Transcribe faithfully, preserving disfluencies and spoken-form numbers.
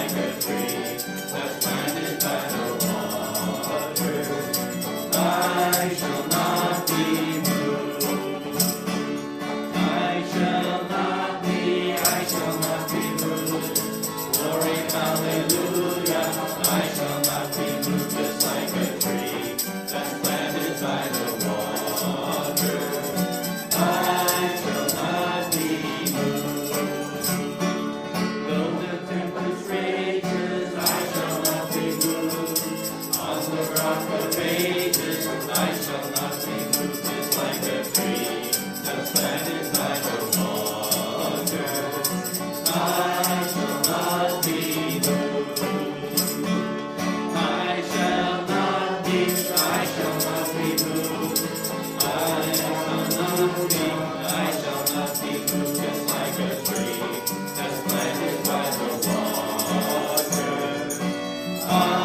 like a tree that's planted by the water. I shall not be moved. I shall not be, I shall not be moved. Glory, hallelujah. I shall not be moved, just like a tree that's planted by the water. I shall not be moved. Though the tempest rages, I shall not be moved. On the rock of ages, I shall not be moved, just like a tree that's planted by the water. I shall not be moved. I shall not be, I shall not be moved. I shall not be, I shall not be moved, just like a tree that's planted by the water. I